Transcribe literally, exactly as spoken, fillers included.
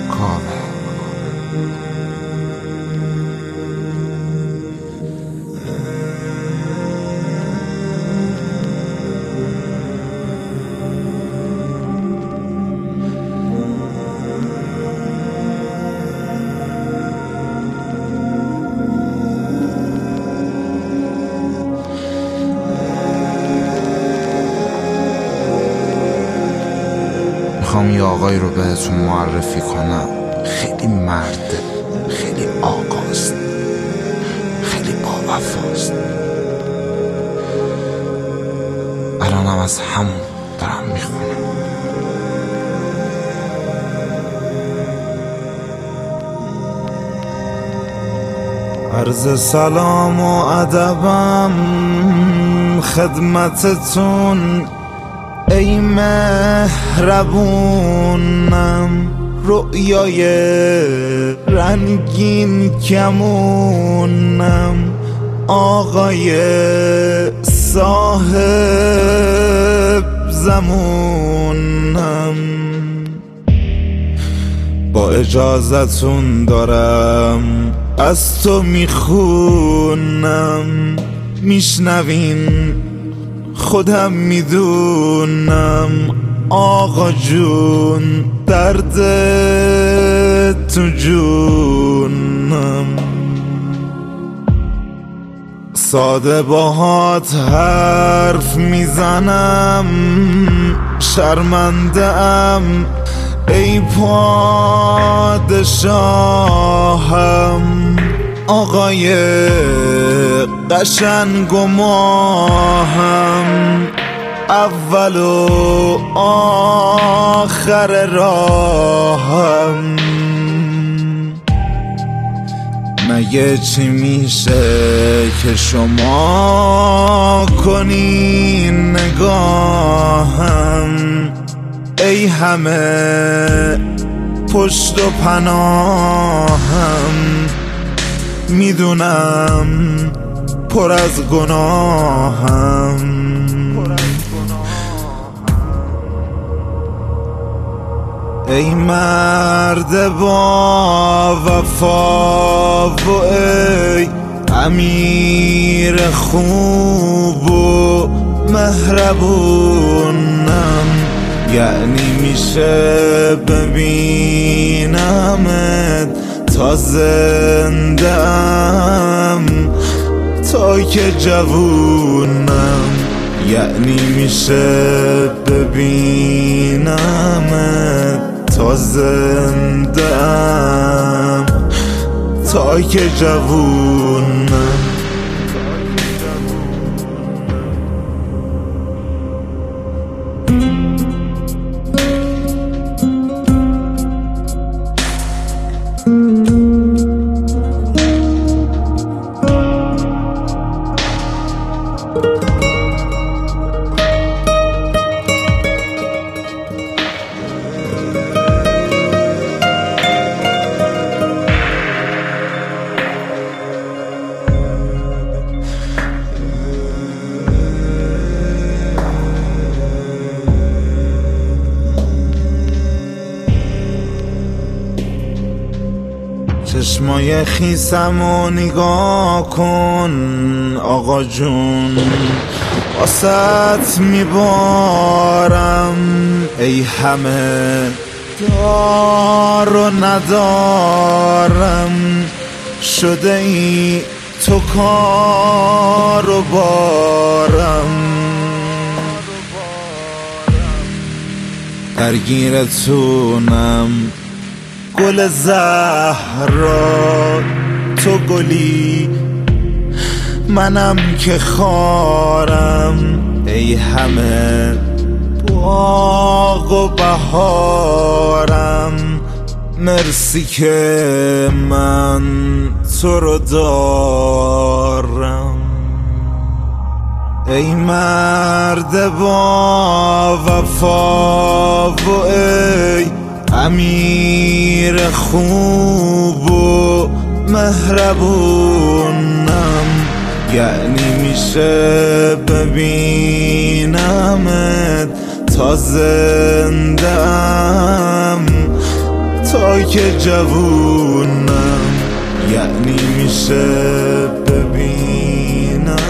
کابه. میخوام یه آقایی رو بهتون معرفی کنم، خیلی مرده، خیلی آقاست، خیلی باوفاست. الانم از همون دارم میخونم. عرض سلام و ادبم خدمتتون ای مهربونم، رؤیای رنگین کمونم، آقای صاحب زمونم. با اجازتون دارم از تو میخونم، میشنوین خودم میدونم آقا جون، درد تو جونم. ساده باهات حرف میزنم، شرمنده ام ای پادشاهم، آقای قشنگ و ماهم، اول و آخر راهم. مگه چی میشه که شما کنین نگاهم، ای همه پشت و پناهم. میدونم پر از گناهم، ای مرد با وفا و ای امیر خوب و مهربونم. یعنی میشه ببینمت تا زندم، تا که جوونم. یعنی میشه ببینمت تا زندم، تا که جوونم. چشمای خیسمو نگاه کن آقا جون، واسط میبارم ای همه دار و ندارم. شده ای تو کار و بارم، درگیرتونم گل زهرا، تو گلی منم که خارم. ای همه باغ و بهارم، مرسی که من تو رو دارم. ای مرد با وفا و ای امیر خوب و مهربونم. یعنی میشه ببینمت تا زندم، تا که جوونم، یعنی میشه ببینم